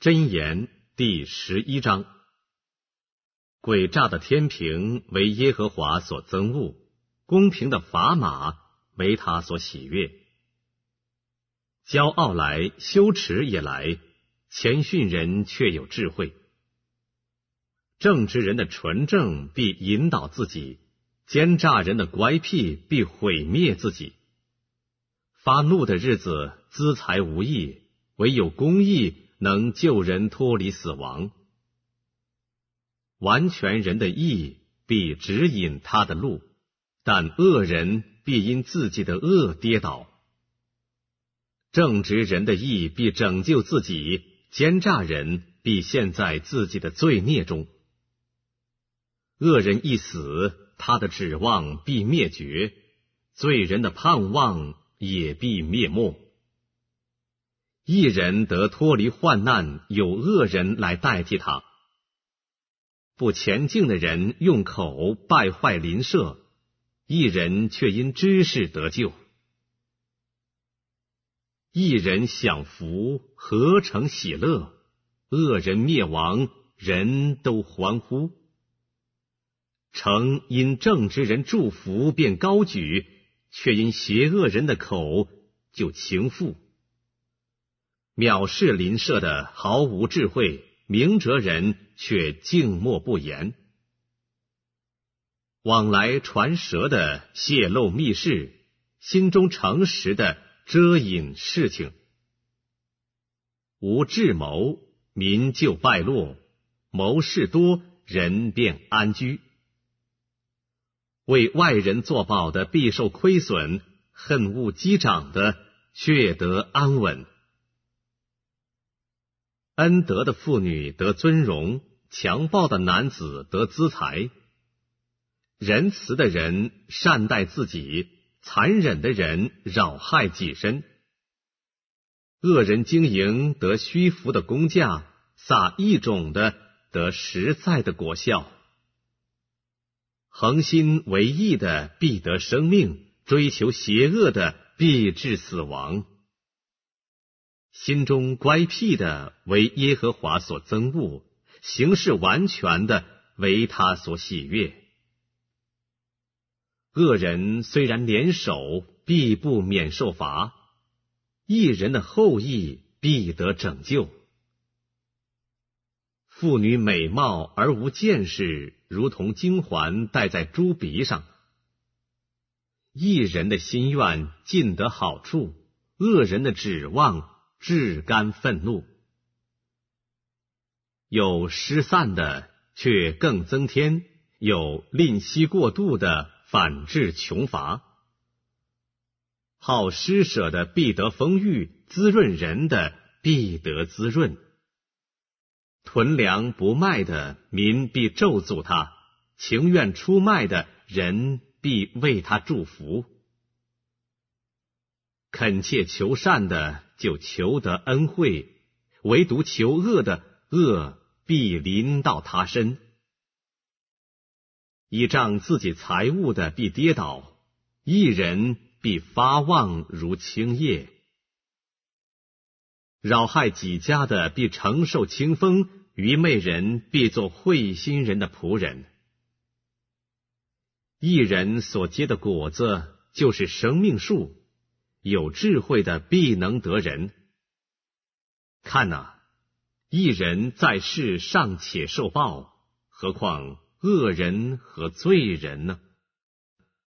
箴言第11章。诡诈的天平为耶和华所憎恶，公平的砝码为他所喜悦。骄傲来，羞耻也来，谦逊人却有智慧。正直人的纯正必引导自己，奸诈人的乖僻必毁灭自己。发怒的日子，资财无益，唯有公义能救人脱离死亡。完全人的义必指引他的路，但恶人必因自己的恶跌倒。正直人的义必拯救自己，奸诈人必陷在自己的罪孽中。恶人一死，他的指望必灭绝，罪人的盼望也必灭没。义人得脱离患难，有恶人来代替他。不前进的人用口败坏邻舍，义人却因知识得救。义人享福，何成喜乐；恶人灭亡，人都欢呼。城因正直人祝福便高举，却因邪恶人的口就倾覆。藐视邻舍的毫无智慧，明哲人却静默不言。往来传舌的泄露密事，心中诚实的遮隐事情。无智谋，民就败落；谋事多，人便安居。为外人作保的必受亏损，恨恶击掌的却得安稳。恩德的妇女得尊荣，强暴的男子得资财。仁慈的人善待自己，残忍的人扰害己身。恶人经营得虚浮的工价，撒异种的得实在的果效。恒心为义的必得生命，追求邪恶的必致死亡。心中乖僻的为耶和华所憎恶，行事完全的为他所喜悦。恶人虽然联手，必不免受罚；义人的后裔必得拯救。妇女美貌而无见识，如同金环戴在猪鼻上。义人的心愿尽得好处，恶人的指望至甘愤怒。有失散的，却更增添；有吝惜过度的，反致穷乏。好施舍的必得丰裕，滋润人的必得滋润。囤粮不卖的，民必咒诅他；情愿出卖的，人必为他祝福。恳切求善的，就求得恩惠；唯独求恶的，恶必临到他身。倚仗自己财物的必跌倒，义人必发旺如青叶。扰害己家的必承受清风，愚昧人必做慧心人的仆人。义人所结的果子就是生命树，有智慧的必能得人。看哪，义人在世尚且受报，何况恶人和罪人呢？